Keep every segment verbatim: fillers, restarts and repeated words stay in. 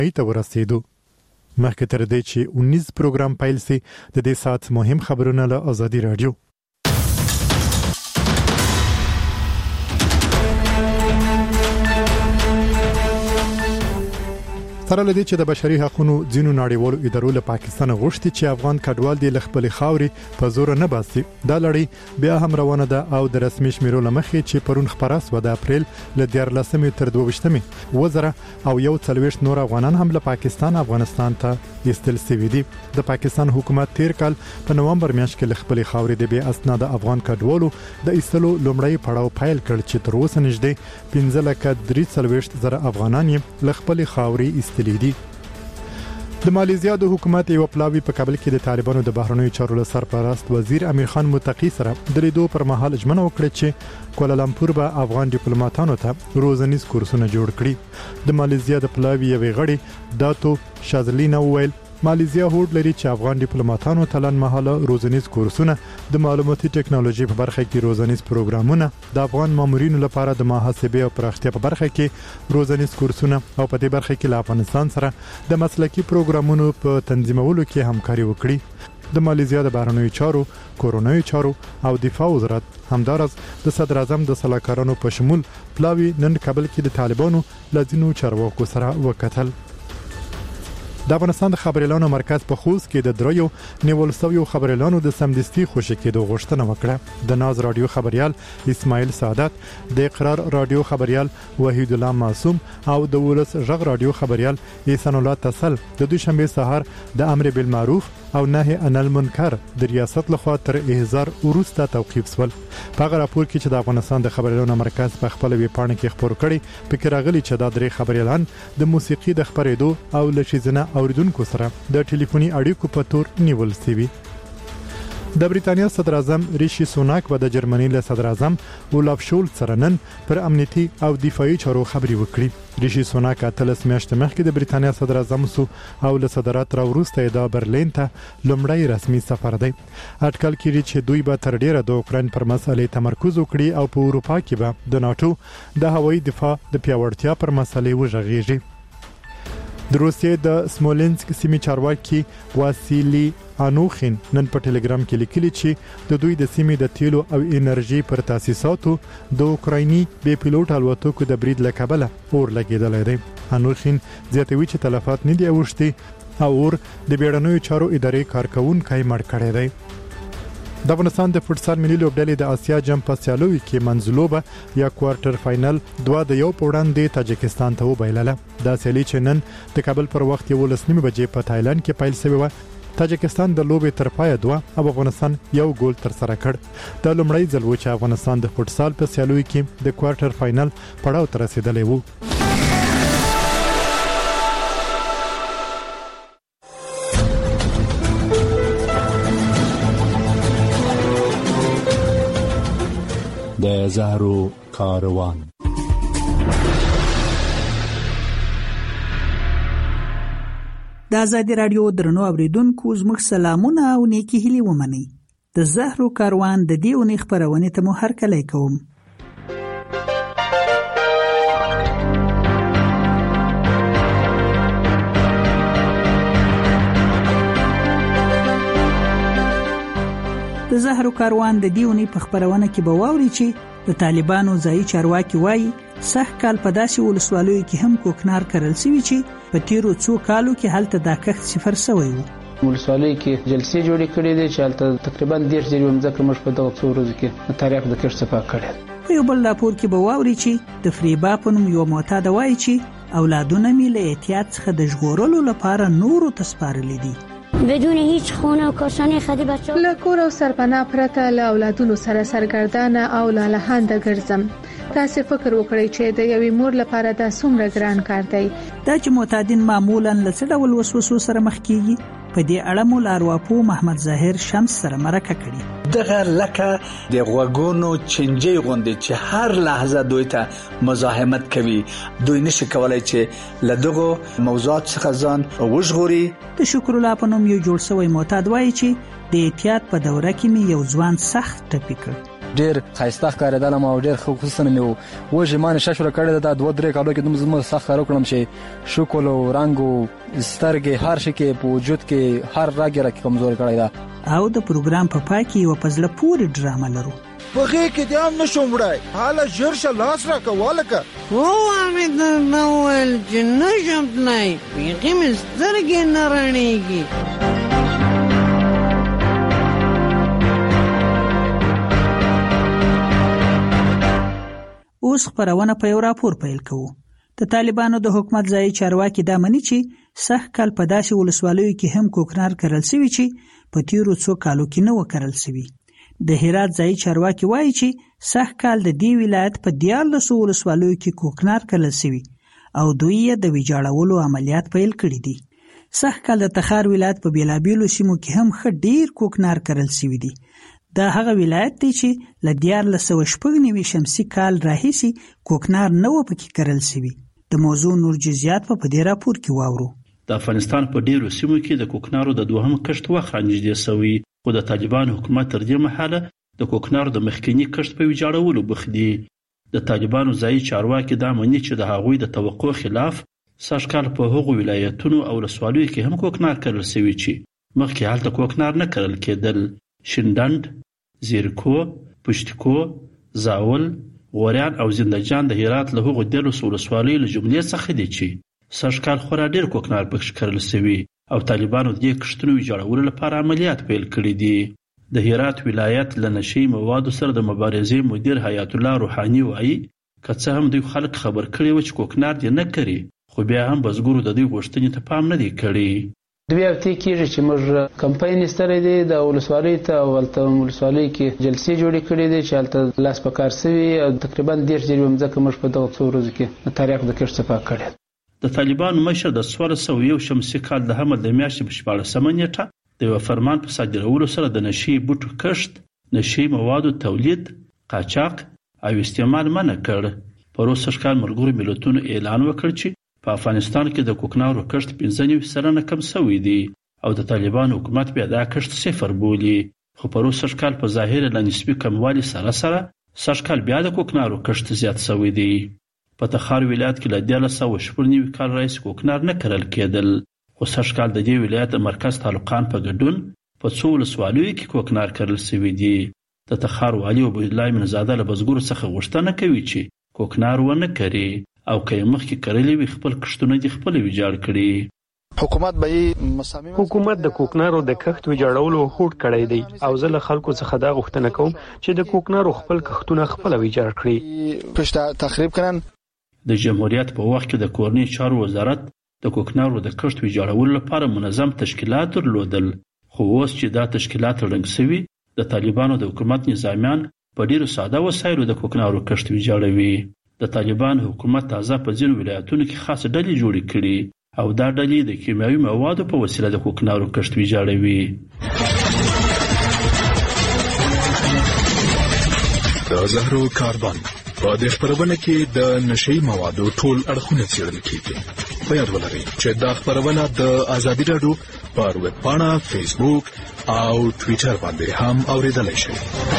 ته ورسېدو. مخکې تر دې چې اونیز پروګرام پیل سي د دې ساعت مهم خبرونه له آزادي رادیو. سره لدې چې د بشري حقوقو ځینو نړیوالو ادارو له پاکستان غوښتي چې افغان کډوال د خپل خاوري په زور نه باسي. دا لړۍ بیا هم روانه ده او د رسمي شمیرو لمخې چې پرون خبره سو د اپریل ل دیارلسمې تر دوه وزره او یو څلويشت نور افغانان هم له پاکستان افغانستان ته ایستل شوي دي. د پاکستان حکومت تیر کال په نومبر میاشت کې خپل خاوري د بې اسناد افغان کډوالو د ایستلو لومړی پړاو پیل کړ چې تر اوسه نږدې پنځه لکه درې څلويشت زره افغانان یې له خپل خاوري ایستل دي. د مالیزیا د حکومت یو پلاوی په کابل کې د طالبانو د بهرنیو چارو له سرپرست وزیر امیر خان متقی سره د لیدو پر مهال ژمنه وکړه چې کوالالامپور به افغان ډیپلوماټانو ته روزنیز کورسونه جوړ کړي. د مالیزیا د پلاوی یوې غړي داتو شازلینا ویل مالیزیا هوډ لري چې افغان ډیپلوماټانو ته لنډمهاله روزنیز کورسونه د معلوماتي ټکنالوژي په برخه کې روزنیز پروګرامونه د افغان مامورینو لپاره د محاسبې او پراختیا په برخه کې روزنیز کورسونه او په دې برخه کې له افغانستان سره د مسلکي پروګرامونو په تنظیمولو کې همکاري وکړي. د مالیزیا د بهرنیو چارو، کورونایي چارو او دفاع وزارت همدارس د صدر اعظم د سلاکارانو په شمول پلاوی نن کابل کې د طالبانو لازینو چارواکو سره وکتل. د افغانستان د خبريالانو مرکز په خوست کې د دریو نیول شویو خبريالانو د سمدستي خوشی کېدو غوښتنه وکړه. د ناز رادیو خبريال اسماعیل سعادت، د اقرار رادیو خبريال وحید الله معصوم او د ولس غږ رادیو خبريال احسان الله تسل د دوشنبه سهار د امر بالمعروف او نهي عن المنکر د ریاست لخوا تر احضار وروسته توقيف شول. په هغه راپور کې چې د افغانستان د خبريالانو مرکز په خپل ویب پاڼه کې خبر کړي فکر راغلی چې دا درې خبريالان د موسیقي د خبرېدو او لشيزنه اوریدونکو سره د ټلیفوني اړیکو په تور نیول شوی. د بریتانیا صدر اعظم ریشي سوناک و د جرمني له صدر اعظم اولاف شولز سره نن پر امنیتي او دفاعي چارو خبري وکړي. ریشي سوناک اتلس میاشتې مخکې د بریتانیا صدر اعظم سو او له صدرات را وروسته د برلین ته لومړی رسمي سفر دی. اټکل کېږي چې دوی به تر ډیره د اوکراین پر مسلې تمرکز وکړي او په اروپا کې به د ناتو د هوایي دفاع د پیاوړتیا پر مسلې وژغېږي. د روسیې د سمولنسک سیمې چارواکي واسیلی انوخین نن په ټلګرام کې لیکلي چې د دوی د سیمې د تیلو او انرژي پر تاسیساتو د اوکرایني بې پیلوټ الوتکو د برید له کبله اور لګیدلی دی. انوخین زیاتوي چې تلفات نه دي اوښتي او اور د بیړنیو چارو ادارې کارکونکي مړ کړی دی. د افغانستان د فوټسال ملي لوبډلې د آسیا جام په سیالوي کې منځلوبه یا کوارټر فائنل دوه د یو پوړاندې تاجکستان ته وبایلله. دا سیالي چې نن د کابل پر وخت یو لسنیمه بجې په تایلند کې پیل شوی و. تاجکستان د لوبې تر پای دوه او افغانستان یو ګول تر سره کړ. دا لومړی ځل و چې افغانستان د فوټسال په سیالوي کې د کوارټر فائنل پړاو ته رسیدلی و. د زهرو کاروان. د آزادي رادیو درنو اوریدونکو زموږ سلامونه او نیکی هیلې ومنئ. د زهرو کاروان د دې اونۍ خپرونې ته مو هرکلی کوم. د زهرو کاروان د دې اونۍ په خپرونه کې به واوري چې د طالبانو ځایي چارواکي وایي سخ کال په داسې ولسوالیو کې هم کوکنار کرل شوی چې په تیرو څو کالو کې هلته دا کښت صفر شوی و. ولسوالیو کې جلسې جوړې کړې دي چې هلته تقریبا دېرش ځلې ومځکه موږ په دغه څو ورځو کې د تاریخ د کښت صفا کړې. په یو بل راپور کې به واوري چې د فریبا په نوم یو معتاد وایي چې اولادونه مې له احتیاط څخه د ژغورلو لپاره نورو ته سپارلي دي. بدون هیچ خونه و کاشانه خدی بچه له کور او سرپناه پرته له اولادونو سره سرګردانه او لالهانده ګرځم. تاسو فکر وکړئ چې د یوې مور لپاره دا څومره ګران کار دی. دا چې معتادین معمولا له څه ډول وسوسو سره مخ کیږي په دې اړه مو لارواپو محمد ظاهر شمس سره مرکه کړي. دغه لکه د غوګونو چنجي غوندي چې هر لحظه دوی ته مزاحمت کوي. دوی نشي کولای چې له دغه موضوعات څخه ځان وژغوري. د شکر الله په نوم یو جوړ شوی معتاد وایي چې د احتیاط په دوره کې مې یو ځوان سخت ټپي کړ. ډېر ښایسته ښکارېدلم او ډېر خصوصا مې وژې ما نشه شوره کړې ده. دا دوه درې کالو کې دومره زما سخت کار وکړم چې شکل او رنګ او سترګې هر شي کې په وجود کې هر رګ یې راکې کمزور کړی ده. او د پروګرام په پای کې یوه په زړه پورې ډرامه لرو. په غېږ کې دې هم نشم وړی، حاله ژر شه لاس راکه والکه. ووایه مې درته وویل چې نشم تللی، بیخي مې سترګې نه رڼېږي. اوس خپرونه په یو راپور پیل کوو. د طالبانو د حکومت ځایي چارواکي دا مني چې سږ کال په داسې ولسوالیو کې هم کوکنار کرل سوي چې په تیرو څو کالو کې نه و کرل سوي. د هرات ځایي چارواکي وایي چې سږ کال د دې ولایت په دیارلسو ولسوالیو کې کوکنار کرل سوي او دوی یې د ویجاړولو عملیات پیل کړي دي. سږ کال د تخار ولایت په بیلابیلو سیمو کې هم ښه ډیر کوکنار کرل سوي دي. دا هغه ولایت دی چې له دیارلس سوه شپږ نوي شمسي کال راهیسې کوکنار نه و پکې کرل سوي. د موضوع نور جزئیات په دې راپور کې واورو. د افغانستان په ډیرو سیمو کې د کوکنارو د دوهم کښت وخت نږدې شوی، خو د طالبانو حکومت تر دې مهاله د کوکنارو د مخکینی کښت په ویجاړولو بوخت دي. د طالبانو ځایي چارواکي دا مني چې د هغوی د توقع خلاف سږ کال په هغو ولایتونو او ولسوالیو کې هم کوکنار کرل شوي چې مخکې هلته کوکنار نه کرل کېدل. شینډنډ، زیرکو، پشتکو، زاول، غوریان او زندجان د هرات له هغو دیارلسو ولسوالیو له جملې څخه دي چې سږ کال خورا ډېر کوکنار پکې کرل شوي او طالبانو د دې کښتونو ویجاړولو لپاره عملیات پیل کړي دي. د هرات ولایت له نشي موادو سره د مبارزې مدیر حیات الله روحاني وایي که څه هم دوی خلک خبر کړي و چې کوکنار دې نه کړي، خو بیا هم بزګرو د دوی غوښتنې ته پام نه دی کړی. دوی هفتې کېږي چې موږ کمپاین ایستلی دی د ولسوالۍ ته او هلته ولسوالۍ کې جلسې جوړې کړي دي چې هلته لاس په کار سوي او تقریبا دېرش جریبه مځکه موږ په دغه څو ورځو کې د تاریخ د کښت صفا کړې. د طالبانو مشر د څوارلس سوه یو شمسي کال د حمل د میاشتې په شپاړسمه نیټه د یوه فرمان په صادرولو سره د نشي بوټو کښت، نشي موادو تولید، قاچاق او استعمال منع کړ. پروس سږ کال ملګرو ملتونو اعلان وکړ چې په افغانستان کې د کوکنارو کښت پنځه نوي سلنه کم شوی دی او د طالبانو حکومت بیا دا کښت صفر بولي. خو پروس سږ کال په ظاهره له نسبي کموالي سره سره سږ کال بیا د کوکنارو کښت زیات شوی دی. په تخار ولایت کې له دیارلس سوه شپږ نوي کال راهیسې کوکنار نه کرل کېدل، خو سږ کال د دې ولایت د مرکز تعلقان په ګډون په څو ولسوالیو کې کوکنار کرل شوي دي. د تخار والي عبیدالله امینزاده له بزګرو څخه غوښتنه کوي چې کوکنار ونه کري او که یې مخکې کرلي وي خپل کښتونه دې خپله ویجاړ کړي. حکومت به حکومت د کوکنارو د کښت ویجاړولو هوډ کړی دی او زه له خلکو څخه دا غوښتنه کوم چې د کوکنارو خپل کښتونه خپله ویجاړ کړي. پښته تخریب کړن. د جمهوریت په وخت کې د کورنۍ چارو وزارت د کوکنارو د کښت ویجاړولو لپاره منظم تشکیلات درلودل، خو اوس چې دا تشکیلات ړنګ شوي د طالبانو د حکومت نظامیان په ډیرو ساده وسایلو د کوکنارو کښت ویجاړوي. د طالبانو حکومت تازه په ځینو ولایتونو کې خاص ډلې جوړې کړي او دا ډلې د کیمیاوي موادو په وسیله د کوکنارو کښت ویجاړوي. د زهرو کاربن په دې خپرونه کې د نشي موادو ټول اړخونه څېړل کېږي. په یاد ولرئ چې دا خپرونه د ازادي راډیو پر ویب پاڼه، فیسبوک او ټویټر باندې هم اورېدلی شئ.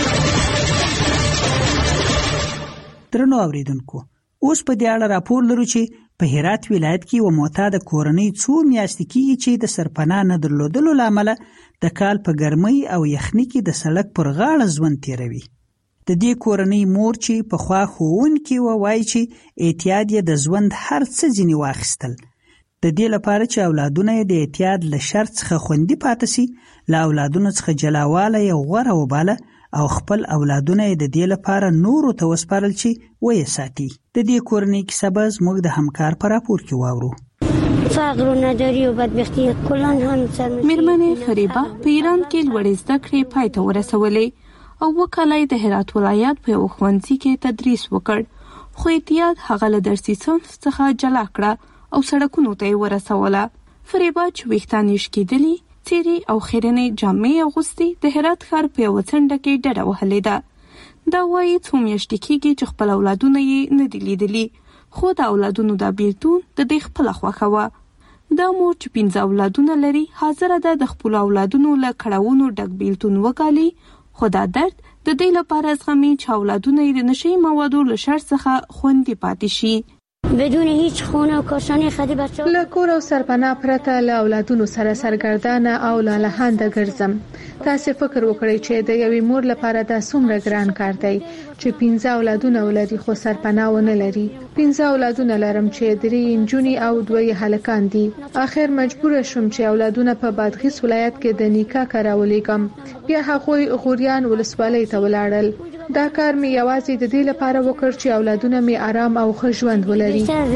درنو اوریدونکو، اوس په دې اړه راپور لرو چې په هرات ولایت کې و معتاده کورنۍ څو میاشتې کېږي چې د سرپناه نه درلودلو له امله د کال په ګرمۍ او یخنۍ کې د سړک پر غاړه ژوند تېروي. د دې کورنۍ مور چې پخوا ښوونکې وه وایي چې اعتیاد یې د ژوند هر څه ځینې واخیستل. د دې لپاره چې اولادونه یې د اعتیاد له شر څخه خوندي پاتې سي، له اولادونو څخه جلاواله یې غوره وباله او خپل اولادونه یې د دې لپاره نورو ته وسپارل چې ویې ساتي. د دې کورنۍ کیسه به زموږ د همکار په راپور کې واورو. فقر و نداری و بدبختی کلان هم سر میرمنې فریبه په ایران کې لوړې زده کړې پای ته ورسولې او وکاله د هرات ولایت په یو ښوونځي کې تدریس وکړ، خو اعتیاد هغه له درسي صنف څخه جلا کړه او سړکونو ته یې ورسوله. فریبه چې ویښتان یې شکېدلي، څیرې او خیرنې جامې اغوستې، د هرات ښار په یوه څنډه کې ډډه وهلې ده. دا وایي څو میاشتې کېږي چې خپل اولادونه یې نه دي لیدلي، خو د اولادونو دا بیلتون د دې خپله خوښه وه. دا مور چې پنځه اولادونه لري حاضره ده د خپلو اولادونو له کړاوونو ډک بیلتون وکالي، خو دا درد د دې لپاره زغمي چې اولادونه د نشي موادو له شر څخه خوندي پاتې شي. بدون هیچ خونه و کاشانه خدی بچه له کور او سرپناه پرته له اولادونو سره سرګردانه او لالهانده ګرځم. تاسو فکر وکړئ چې د یوې مور لپاره دا څومره ګران کار دی چې پنځه اولادونه ولري خو سرپناه ونه لري. پنځه اولادونه لرم چې درې نجونې او دوه هلکان دي. اخر مجبور شوم چې اولادونه په بادغیس ولایت کې د نیکا کراولېګم. بیا هغوی غوریان ولسوالۍ ته ولاړل. دا کار مې یوازې د دې لپاره وکړ چې اولادونه مې آرام او ښه ژوند ولري.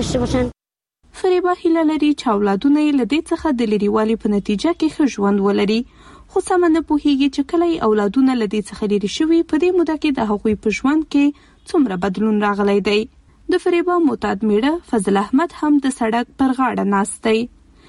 فریبا هیله لري چې اولادونه یې له دې څخه د لرېوالي په نتیجه کې ښه ژوند ولري، خو سمه نه پوهیږي چې کله یې اولادونه له دې څخه لرې شوي په دې موده کې د هغوی په ژوند کې څومره بدلون راغلی دی. د فریبا معتاد میړه فضل احمد هم د سړک پر غاړه ناست دی.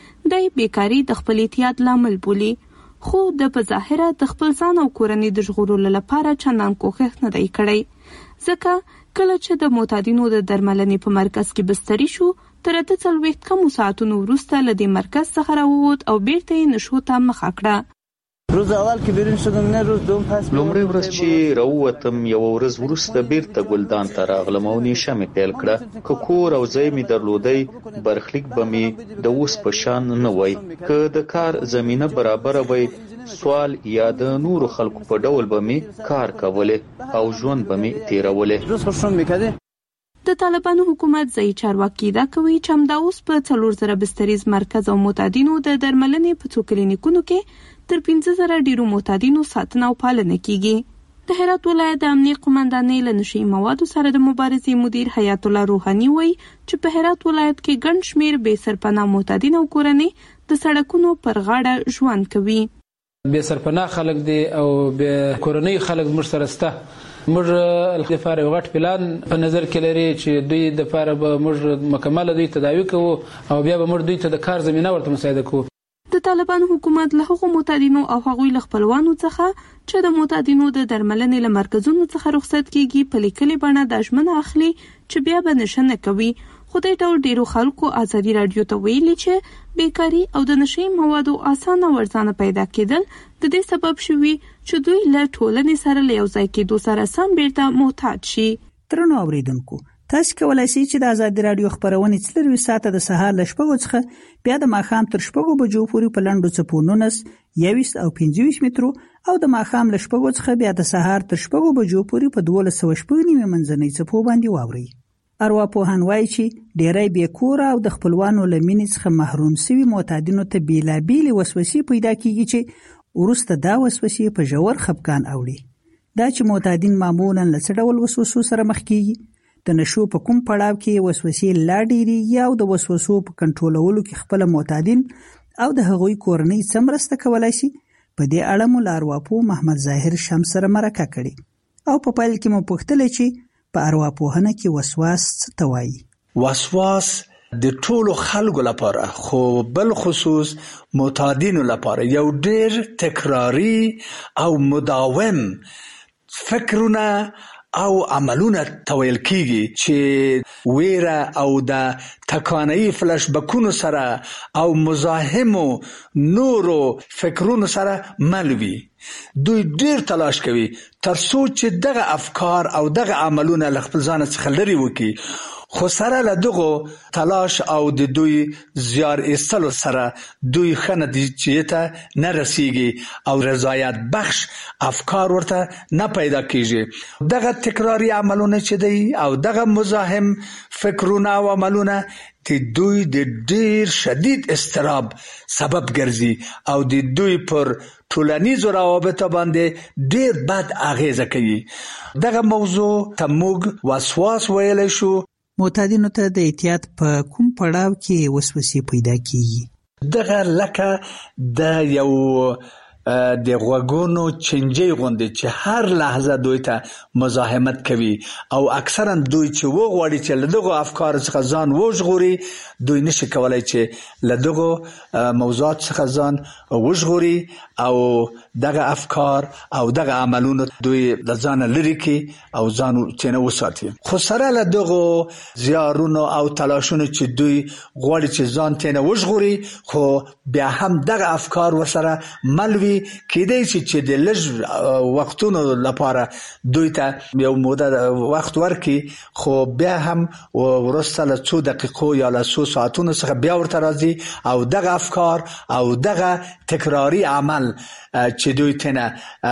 دی بیکاري د خپل اعتیاد لامل بولي، خو د په ظاهره د خپل ځان او کورنۍ د ژغورلو لپاره چندان کوښښ نه دی کړی، ځکه کله چې د معتادینو د درملنې په مرکز کې بستري شو تر اته څلوېښت کمو ساعتونو وروسته له دې مرکز څخه راووت او بیرته یې نشو ته مخه کړه. روز اول که بیرون شدم نه روز دوم پس لومړی ورځ چې راووتم یوه ورځ وروسته بیرته ګلدان ته راغلم او نیشه مې پیل کړه. که کور او ځای مې درلودی برخلیک به مې د اوس په شان نه وای. که د کار زمینه برابره وای سوال یا د نورو خلکو په ډول به مې کار کولې او ژوند به مې تیرولې. د طالبانو حکومت ځایي چارواکي دا کوي چې همدا اوس په څلور زره بستریز مرکز او معتادینو د درملنې په څو کلینیکونو کې تر پنځه زره ډیرو معتادینو ساتنه او پالنه کیږي. د هرات ولایت د امنیه قومندانۍ له نشي موادو سره د مبارزې مدیر حیات الله روحاني وایي چې په هرات ولایت کې ګڼ شمېر بې سرپناه معتادین او کورنۍ د سړکونو پر غاړه ژوند کوي. بې سرپناه خلک دي او بې کورنۍ خلک موږ سره شته. موږ د فار یو غټ پلان په نظر کې لري چې دوی د فار به موږ مکمل دوی تداوی کوو او بیا به موږ دوی ته د کار زمينه ورته مساعده کوو. د طالبانو حکومت له هغو معتادینو او هغوی له خپلوانو څخه چې د معتادینو د درملنې له مرکزونو څخه رخصت کیږي په لیکلي بڼه دا ژمنه اخلي چې بیا به نشه نه کوي. خو دې ډول ډیرو خلکو ازادي راډیو ته ویلي چې بیکاري او د نشي موادو اسانه ورځانه پیدا کېدل د دې سبب شوي چې دوی له ټولنې سره له یو ځای کېدو سره سم بیرته محتاج شي. درنو اوریدونکو، تاسو کولای شئ چې د ازادي راډیو خبرونه څلروي ساعته د سهار ل شپږو څخه بیا د ماښام تر شپږو بجو پورې په لنډو څپو نولس، یوویشت او پنځه ویشت مترو او د ماښام ل شپږو څخه بیا د سهار تر شپږو بجو پورې په دولس سوه شپږ نیمې منځنۍ څپو باندې واورئ. ارواپوهان وایي چې ډېری بېکوره او د خپلوانو له مینې څخه محروم شوي معتادینو ته بېلابېلې وسوسې پیدا کېږي چې وروسته دا وسوسې په ژور خفګان اوړي. دا چې معتادین معمولا له څه ډول وسوسو سره مخ کېږي، د نشو په کوم پړاو کې وسوسې لا ډېرېږي او د وسوسو په کنټرولولو کې خپله معتادین او د هغوی کورنۍ څه مرسته کولی شي، په دې اړه مو له ارواپوه محمد ظاهر شمس سره مرکه کړې او په پیل کې مو پوښتلی چې په ارواپوهنه کې وسواس څه ته وایي. وسواس د ټولو خلکو لپاره خو بل خصوص معتادینو لپاره یو ډېر تکراری او مداوم فکرونه او عملونه تویل کیږي چې ویره او د تکانه‌ای فلش بکونو سره او مزاحمو نورو فکرونو سره ملوي. دوی ډیر تلاش کوي تر څو چې دغه افکار او دغه عملونه له خپل ځان څخه لري وکړي، خو سره له دغه تلاش او د دوی زیار ایستلو سره دوی ښه نتیجې ته نه رسیږي او رضایت بخش افکار ورته نه پیدا کیږي. دغه تکراری عملونه چې دی او دغه مزاحم فکرونه او عملونه د دوی د ډیر شدید استراب سبب ګرځي او د دوی پر ټولنیزو روابطو باندې ډیر بد اغیزه کوي. دغه موضوع ته موږ وسواس ویلی شو. معتادینو ته د اعتیاد په کوم پړاو کې وسوسې پیدا کیږي؟ دغه لکه د یو د غوږونو چنجي غوندې چې هر لحظه دوی ته مزاحمت کوي او اکثرا دوی چې وغواړي چې له دغه افکار څخه ځان وژغوري، دوی نشي کولای چې له دغه موضوعات څخه ځان وژغوري او دغه افکار او دغه عملونه دوی د ځان لري کړي او ځان چنه وساتي. خو سره له دغه زیارونو او تلاشونو چې دوی غواړي چې ځان تنه وژغوري، خو بیا هم دغه افکار ورسره ملوي کېدای شي چې د لږ وختونو لپاره دوی ته یو موده وخت ورکړي، خو بیا هم وروسته له څو دقیقو یا له څو ساعتونو څخه بیا ورته راځي او دغه افکار او دغه تکراری عمل چې دوی ته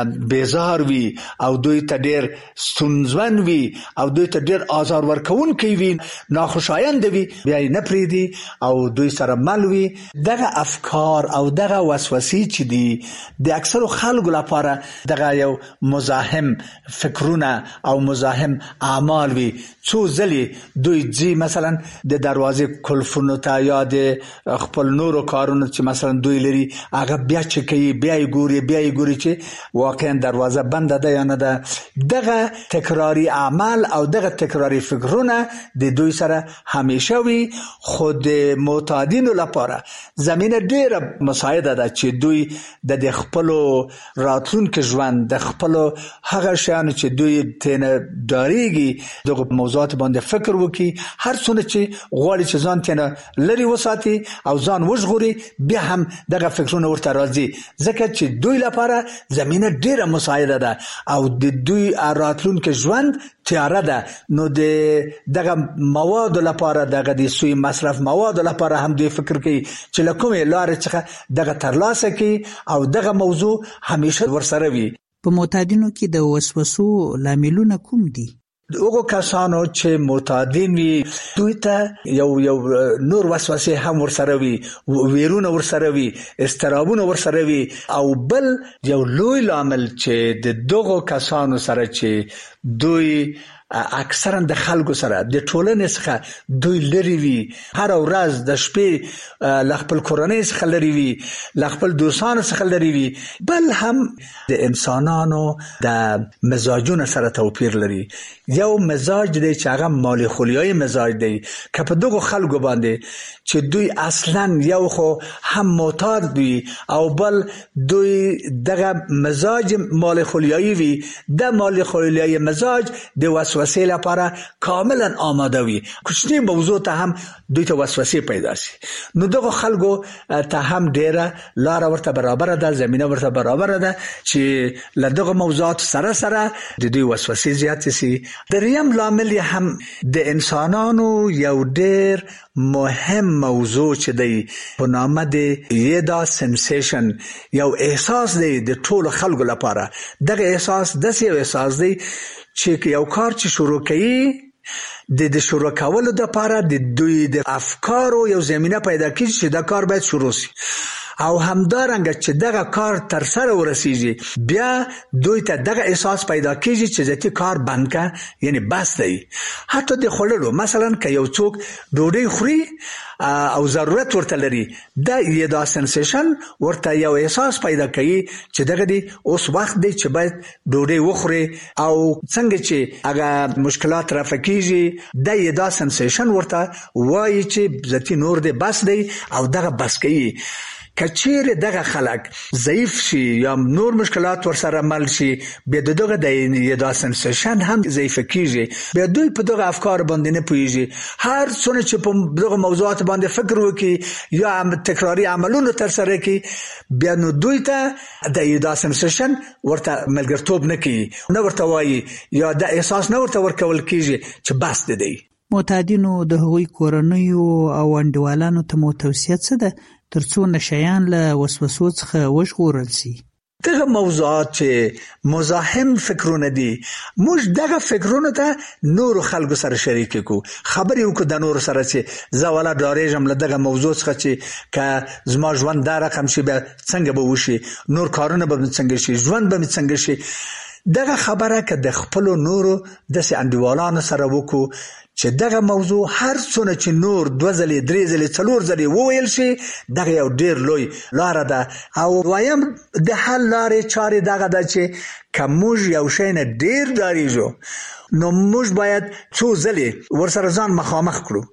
بیزار وي او دوی ته ډېر ستونزمن وي او دوی ته ډېر آزار ورکوونکی وي، ناخوشایند وي، بیا یې نه پرېږدي او دوی سره مل وي. دغه افکار او دغه وسوسې چې دي د اکثرو خلکو لپاره دغه یو مزاحم فکرونه او مزاحم اعمال وي. څو ځلې دوی ځي مثلا د دروازې کلفونو ته یا د خپل نورو کارونو چې مثلا دوی لري هغه بیا چکوي، بیا یې ګوري بیا یې ګوري چې واقعا دروازه بنده ده یا نه ده. دغه تکراری اعمال او دغه تکراری فکرونه د دوی سره همیشه وي. خو د معتادینو لپاره زمینه ډیره مساعده ده چې دوی د خپلو راتلونکي ژوند د خپلو هغه شیانو چې دوی تنه داریږي دغه موضوعات باندې فکر وکړي، هر څونه چې غواړي چې ځان تنه لري وساتي او ځان وژغوري، بیا هم دغه فکرونه ورته راځي ځکه چې دوی لپاره زمینه ډیره مساعده ده او د دوی راتلونکي ژوند تیاره ده. نو د دغه مواد لپاره دغه د سوی مصرف مواد لپاره هم دوی فکر کوي چې له کومې لارې څخه دغه ترلاسه کوي او دغه موضوع همیشه ورسره وي. په معتادینو کې د وسوسو لاملونه کوم دي؟ هغو کسانو چې معتادین وي دوی ته یو یو نور وسوسې هم ورسره وي، ویرونه ورسره وي، استرابونه ورسره وي، او بل یو لوی لامل چې د دغو کسانو سره چې دوی اکثرا د خلکو سره د ټولنې څخه دوی لري وي، هر ورځ د شپې له خپل کورنۍ څخه لري وي، له خپل دوستانو څخه لري وي، بل هم د انسانانو د مزاجونو سره توپیر لري. یو مزاج دی چې هغه مالیخولیایي مزاج دی که په دغو خلکو باندې چې دوی اصلا یو خو هم معتاد وي او بل دوی دغه مزاج مالیخولیایي وي، د مالیخولیایي مزاج د وسوسې لپاره کاملا آماده وي، کوچنی موضوع ته هم دوی ته وسوسې پیدا شي. نو دغه خلکو ته هم ډیره لار ورته برابر ده، زمينه ورته برابر ده چې له دغه موضوعات سره سره د دوی وسوسې زیات شي. دریم لامل هم د انسانانو یو ډیر مهم موضوع چې دی په نامه د یدا سنسیشن، یو احساس دی د ټولو خلکو لپاره. دغه احساس داسې یو احساس دی چې یو کار چې شروع کوي د د شروع کولو لپاره د دوی د افکارو یو زمینه پیدا کیږي چې دا کار باید شروع شي او همدارنګه چې دغه کار تر سره ورسیږي بیا دوی ته دغه احساس پیدا کیږي چې ځکه کار بند کا، یعنی بس دی. حتی د خللو مثلا که یو څوک ډوډۍ خوري او ضرورت ورته لري، دا یې دا سنسیشن ورته یو احساس پیدا کوي چې دغه دی اوس وخت دی چې باید ډوډۍ وخوري، او څنګه چې هغه مشکلات رافع کیږي دا یې دا سنسیشن ورته وایي چې ځکه نور دی بس دی او دغه بس کوي. کچیر دغه خلک ضعیف شي یا نور مشکلات ورسره مل شي، بیا دغه د یدا سنسیشن هم ضعیف کیږي، بیا دوی په دغه افکار باندې نه پوهیږي. هر څونه چې په دغه موضوعات باندې فکر وکړي یا هم تکراری عملونه تر سره کوي، بیا نو دوی ته د یدا سنسیشن ورته ملګرتوب نه کوي، نه ورته وایي یا د احساس نه ورته ورکول کیږي چې بس دی. معتادینو د هغوی کورنیو او انډیوالانو ته مو توصیه څه ده ترڅو نشیان له وسوسو څخه وژغورل شي؟ دغه موضوعات چې مزاحم فکرونه دي، موږ دغه فکرونه ته نور خلکو سره شریک کو، خبرې وکړو د نور سره چې زه ولا ډارېږم له دغه موضوع څخه چې که زما ژوند دا رقم شي بیا څنګه به وشي، نور کارونه به څنګه شي، ژوند به څنګه شي. دغه خبره که د خپل نورو داسې انډیوالانو سره وکړو چې دغه موضوع هر څونه چې نور دوه ځلې درې ځلې څلور ځلې وویل شي، دغه یو ډیر لوی لاره ده. او وایم د حل لارې چارې دغه ده چې که موږ یو شی نه ډیر ډارېږو نو موږ باید څو ځلې ورسره ځان مخامخ کړو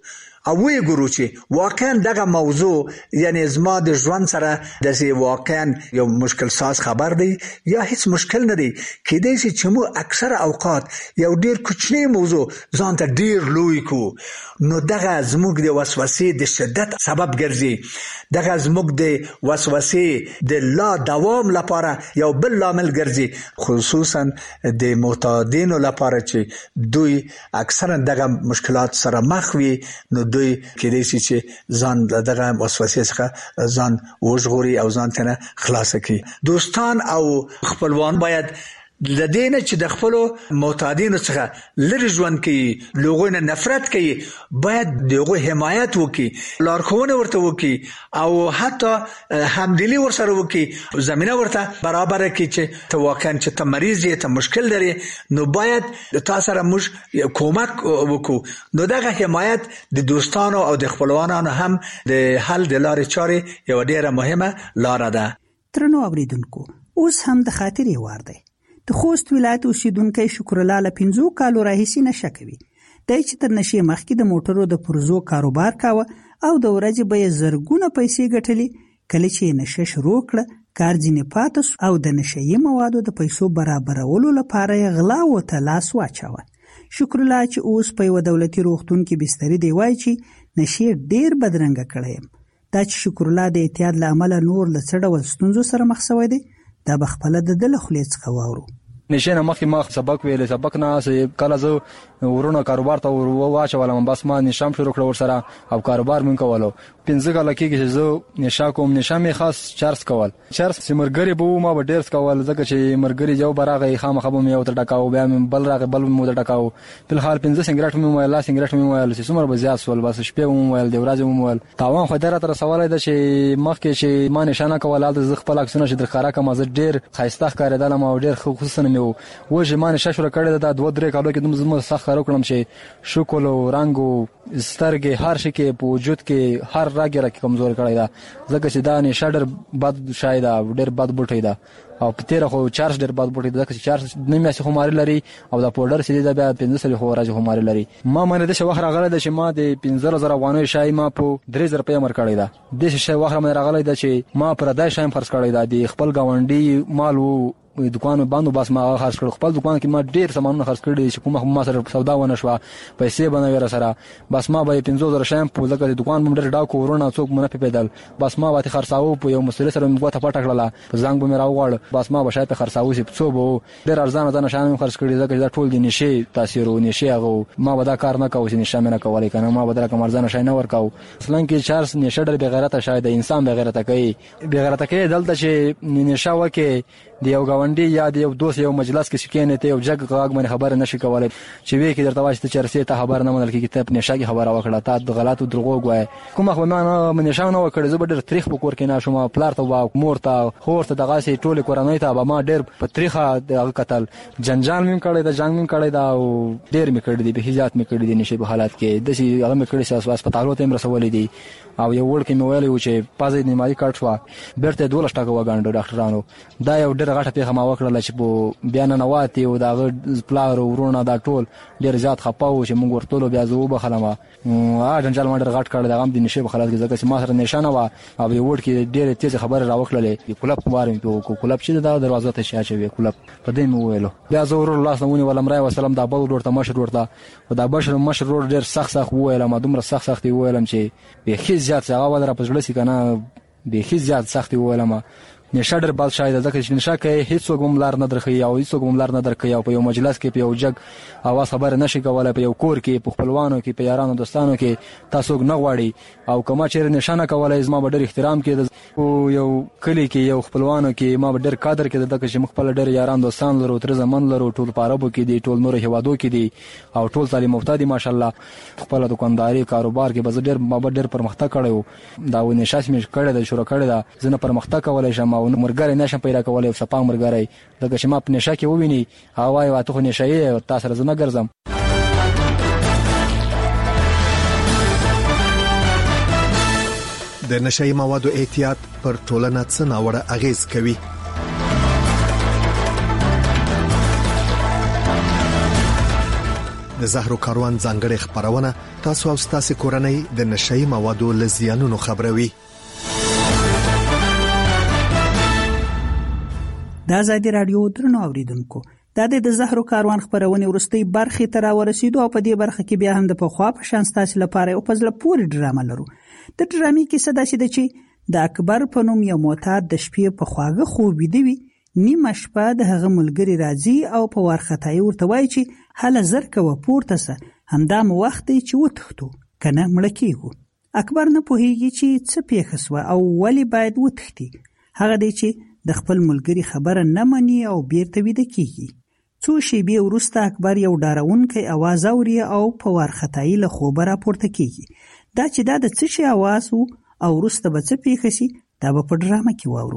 او وی ګورو چې واقعا دغه موضوع یعنی زما د ژوند سره د سی واقعا یو مشکل ساز خبر دی یا هیڅ مشکل نه دی کېدای شي چې مو اکثر اوقات یو ډیر کوچنی موضوع ځان ته ډیر لوی کو نو دغه زموږ د وسوسې د شدت سبب ګرځي دغه زموږ د وسوسې د لا دوام لپاره یو بل لامل ګرځي خصوصا د معتادینو لپاره چې دوی اکثرا دغه مشکلات سره مخ وي نو دوی کېدای شي چې ځان دغه وسوسې څخه ځان وژغوري او ځان ته خلاص کړي دوستان او خپلوان باید لدينا چې د خپل معتادینو څخه لری ژوند کوي لوګونه نفرت کوي باید دغه حمایت وکي لارښوونه ورته وکي او حتی همدلی ورسره وکي زمينه ورته برابر کړي چې ته واقعا چې ته مریض یې ته مشکل لري نو باید تاسو سره موږ کومک وکړو نو دغه حمایت د دوستانو او د خپلوانو هم د حل د لارې چارې یو ډیره مهمه لار ده ترنو اوریدونکو اوس هم د خاطرې وار دی د خوست ولایت اوسیدونکو شکر الله له پنځو کالو راهیسې نشه کوي د چې تر نشي مخکې د موټرو د پرزو کاروبار کاوه او د ورځې به زرګونه پیسې ګټلې کله چې نشه شروع کړه کار ځینې پاتس او د نشي موادو د پیسو برابرولو لپاره غلا او تلاس واچوه شکر الله چې اوس په یو دولتي روغتون کې بستر دی وای چې نشي ډیر بدرنګ کړی دا چې شکر الله د اعتیاد لامل نور لڅړ ول ستونزو سره مخ شوی دی دا بخپله د دل خلیص خواورو نشه نه مخکې ما سبق ویل سبق نه کله زه ورونو کاروبار ته واچولم بس ما نشم شروع کړ ور سره او کاروبار مون کولو پنځه کال کې چې زه نشه کوم نشه می خاص چارس کول چارس سیمرګری بو ما به ډیر کول ځکه چې مرګری جو براغه خامخه مې یو تر ټکاو بیا بل راغه بل مو تر ټکاو په حال پنځه سنگریټ مې ویل سنگریټ مې ویل چې څومره به زیات سول بس شپه مو ویل دی ورځ مو ویل تاوان خو دره تر سوال دی چې مخکې چې ما نشه کول د زغ خپل عکسونه چې د خارا کوم زه ډیر خایسته ښکارېدل ما ډیر خصوصا مې و چې ما نشه شروع کړی دا دوه درې کالو کې زما سخت کار وکړم چې شکل او رنگ او سترګې هر شي کې په وجود کې هر راګره کې کمزور کړی دا ځکه چې دا نشه ډېر بد شاید ډېر بد بوټی دا او په تیر خو چارج ډېر بد بوټی دا چې چارج نه مې څه خماري لري او دا پاوډر سې دا بیا پنځه سل خو راځي خماري لري ما باندې د شو وخت راغله د چې ما د پنځه زره وانه شای ما په درې زره روپیا مر کړی دا د شي وخت ما راغله د چې ما پر دای شایم خرڅ کړی دا د خپل گاونډي مال وو دکان باندې بس ما خرڅ کړ خپل دکان کې ما ډیر سامانونه خرڅ کړی چې کومه ما سره سودا ونه شو پیسې بنوي سره بس ما به پنځه زره شایم په لګه دکان مونږ ډیر ډاکو ورونه څوک مونږ په پیدل بس ما واته خرڅاو په یو مسله سره موږ ته پټ کړل په زنګ به مې راوغړ بس ما به شاید خرڅاو چې څو به ډیر ارزانه ځنه شایم خرڅ کړی ځکه دا ټول دي نشي تاثیر او نشي هغه ما به دا کار نه کوم چې نشه مې نه کولای کنه ما به دا کوم ارزانه شای نه ورکاو اصلا کې چارس نشه ډېر بغیرته شاید انسان بغیرته کوي بغیرته کوي دلته چې نشه وکي دی یو گاونډي یا دی یو دوست یو مجلس کې شکینه ته یو جګ غاګ باندې خبره نشي کولای چې وی کې درته واشته چرسي ته خبر نه منل کې کتاب نشه خبره وکړه تا د غلطو دروغ وای کومه خو ما نه نشه نه وکړ زه ډېر تاریخ په کور کې نه شوم پلار ته وا مور ته خور ته دغه سي ټوله کورنۍ ته ما ډېر په تاریخه د قتل جنجال مې کړی دا جنگ مې کړی دا او ډېر مې کړی دی به هجات مې کړی دی نشه په حالت کې د سي هغه مې کړی ساس هسپتالو ته مې رسولې دي او یو ور کې مې ویلې و چې پازې نیمایي کټ شو بیرته دولس ټکو وګاندو ډاکټرانو دا یو ډېر غټه پیغام وکړل چې په بیان نه واتی او دا پلار ورونه دا ټول ډېر زیات خپاو چې موږ ورته بیا زو به خلمه ا جنجال ما ډېر غټ کړل دا غم دي نشه په خلاص کې ځکه چې ما سره نشانه وا او یو ور کې ډېر تیز خبره راوخللې کلب وارم په کلب چې دا دروازه ته شاچې وی کلب په دې مو ویلو بیا زور الله سمونی ولم راي وسلام دا بل ورته مشر ورته دا بشر مشر ډېر سخت سخت ویل ما دومره سخت سخت ویلم چې به هیڅ زیات هغه ودره په ځړسی کنه به هیڅ زیات سخت ویلم نشه ډېر بل شاید ځکه چې نشه کوي هیڅ وګم لار نه درخي او هیڅ وګم لار نه درکي او په یو مجلس کې په یو جګ اواز خبره نشي کولای په یو کور کې په خپلوانو کې په یارانو دوستانو کې تاسو نه غواړي او کما چې نشانه کولای زما به ډېر احترام کې او یو کلی کې یو خپلوانو کې ما به ډېر قدر کې دغه چې مخبل ډېر یاران دوستان لرو تر زمون لرو ټول پاربو کې دي ټول نور هوادو کې دي او ټول تعلیم یافته دي ماشاءالله خپل دکانداري کاروبار کې به ډېر ما به ډېر پرمختګ کړو دا و نشاش مې کړی د شروع کړی دا زنه پرمختګ کولای شم او مرګره نشم پیدا کولای او صفا مرګره دغه چې ما په نشه کې وویني هواي واته نشه یې تاسو سره زنه ګرځم د نشئی موادو احتیاط پر ټولنه څه ناوړه اغیز کوي. د زهرو کاروان ځانګړي خبرونه تاسو او تاسو کورنۍ د نشئی موادو لزیانونو خبروي. د آزادي رادیو درنو اوریدونکو، دا د زهرو کاروان خبرونه ورستۍ برخه تر ورسېدو او په دې برخه کې بیا هم د پخوا په شان تاسو لپاره او په ځل پوری ډرامه لرو. د ډرامې کې څه داسې ده چې د اکبر په نوم یو معتاد د شپې په خواږه خوب دی، نیمه شپه د هغه ملګری راځي او په وارخطایي ورته وایي چې هله زر کوه پورته سه، همدا مو وخت دی چې وتښتو کنه مړه کیږو. اکبر نه پوهیږي چې څه پیښه سوه او ولې باید وتښتي. هغه دی چې د خپل ملګری خبره نه مني او بیرته ویده کیږي. څو شېبې وروسته اکبر یو ډارونکی اواز اوري او په وارخطایي له خوبه راپورته کیږي. دا چې دا د څه شي اواز و او وروسته به څه پیښه شي دا به په ډرامه کې واورو.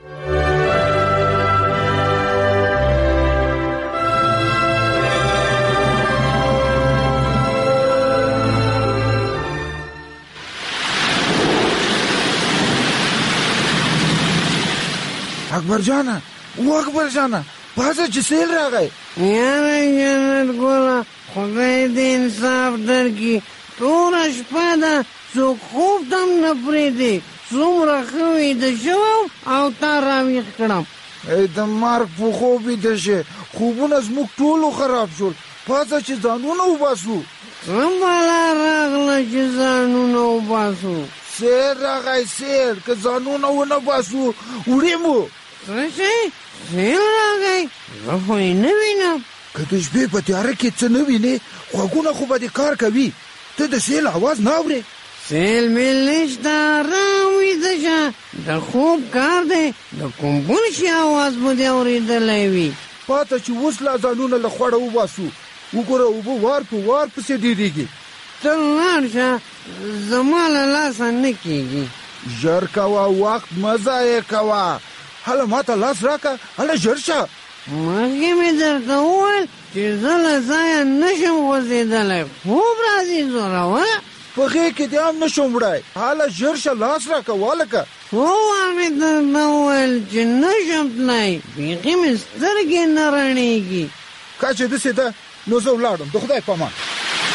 اکبر جانا و اکبر جانا پاسه چې سیل راغی. یاره جنت ګوله خدای دې انصاف درکړي، توره شپه ده څوک خوب تم نه پرېږدي، څومره ښه ویده شوم او تا راویښ کړم. ای د مرګ په خوب ویده شې، خوبونه زموږ ټولو خراب شول، پاسه چې ځانونه وباسو. څه بلا راغله چې ځانونه وباسو؟ سیل راغی سیل، که ځانونه ونه باسو وړي مو. څه شی؟ سیل راغی؟ زه خو یې نه وینم. که د شپې په تیاره کې څه نه وینې غوږونه خو به دې کار کوي، ته د سیل اواز نه اورې؟ سیل میل نشته، ارام ویده شه، د خوب کار دی، د کوم بل شي اواز به دې اورېدلی وي. پاته چې اوس لا ځانونه له خوړه وباسو، وګوره اوبه وار په وار پسې ډېرېږي. ته لاړ شه، زما له لاسه نه کېږي. ژر کوه، وخت مه ضایع کوه. هله ما ته لاس راکړه، هله ژر شه. مخکې مې درته وویل چې زه له ځایه نشم غورځېدلی، خوب راځي زوروه. په غېږ کې دې هم نشم وړی، هله ژر شه لاس راکړه والکه. څو وار مې درته وویل چې نشم تللی، بیخي مې سترګې نه رڼېږي. که چې داسې ده نو زه ولاړم، د خدای په امان.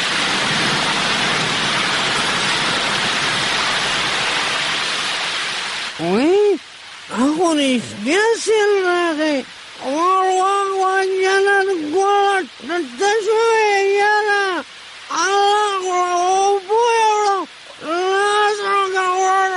وی هغو رښتیا سیل راغی. وار وار وار جنت ګوله ته شوې یاره، الله اوبه یې وړم، لاس راکړه ور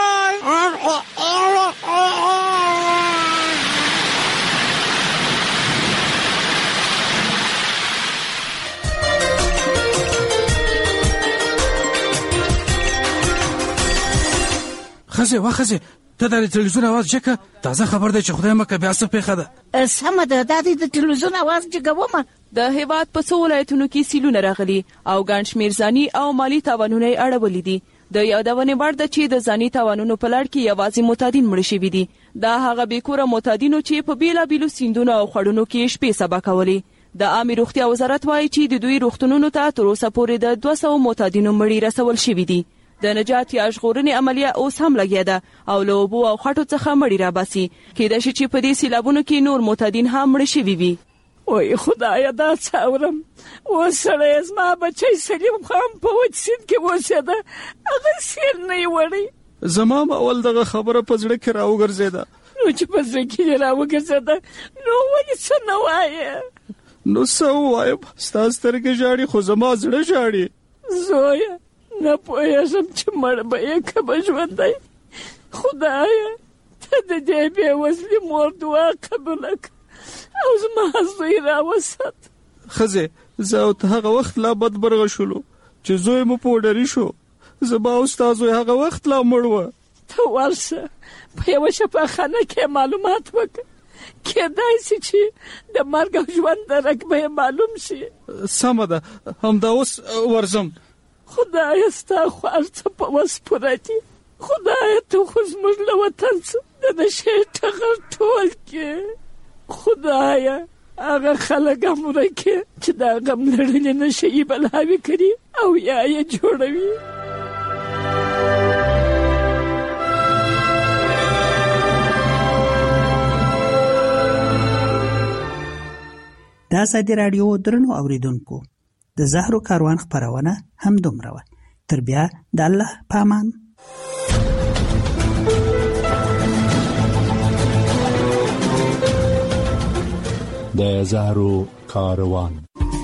خزه وا خزه ته د تلویزیون आवाज چکه، تازه خبر دی چې خدای مکه بیا څه پیښه ده. سمه ده، دا د تلویزیون आवाज جګومه. د هیواد په څو ولایتونو کې سیلونه راغلي او ګڼ شمېر ځاني او مالی تاوانونه یې اړولي دي. د یادونې وړ ده چې د ځاني تاوانونو په لړ کې یوازې معتادین مړه شوي دي. دا هغه بېکوره معتادینو چې په بېلابېلو سیندونو او خړونو کې شپې سبا کولې. د عامې روغتیا وزارت وایي چې د دوی روغتونونو ته تر اوسه پورې د دوه سوه معتادینو مړي رسول شوي دي. د نجات یا ژغورنې عملیه اوس هم لګیا ده او له اوبو او خټو څخه مړي راباسي. کېدای شي چې په دې سیلابونو کې نور معتادین هم مړه شوي وي. وای خدایا دا څه اورم، اوس سړی زما بچی سلیم خان په وچ سیند کې اوسېده، هغه سیل نه یې وړی. زما هم اول دغه خبره په زړه کې راوګرځېده. نو چې په زړه کې یې راوګرځېده نو ولې څه نه وایې؟ نو څه ووایم، ستا سترګې ژاړي خو زما زړه ژاړي. زویه نه پوهېږم چې مړ به یې که به ژوندی. خدایه ته د دې بېوزلي مور دعا قبوله کړه او زما زوی راوسات. ښځې زه او ته هغه وخت لا بدبرغه شولو چې زوی مو پوډري شو، زما او ستا زوی هغه وخت لا مړ وه. ته ورشه په یوه شفاخانه کې معلومات وکړه، کېدای شي چې د مرګ او ژوند درک به یې معلوم شي. سمه ده، همدا اوس ورځم. خدایه ستا خو هر څه په وس پوره دي. خدایه ته خو زموږ له وطن څه د نشې ټغر ټول کې. خدایه هغه خلک هم ورکې چې دا غم لرلې نشه یې بلاوې کړي او یا یې جوړوي. د آزادي رادیو درنو اوریدونکو، د د زهرو کاروان خبرونه هم دومره وه. تر بیا د الله پامان. د زهرو کاروان.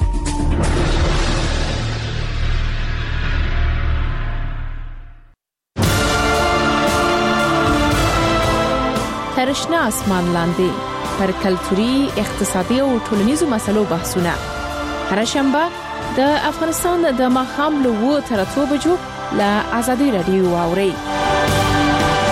ترشنا اسمان لاندې پر کلتوري، اقتصادي او ټولنیزو مسلو بحثونه هر شنبه د افغانستان د ماښام له اوه تر اتو بجو له آزادۍ رادیو واوري.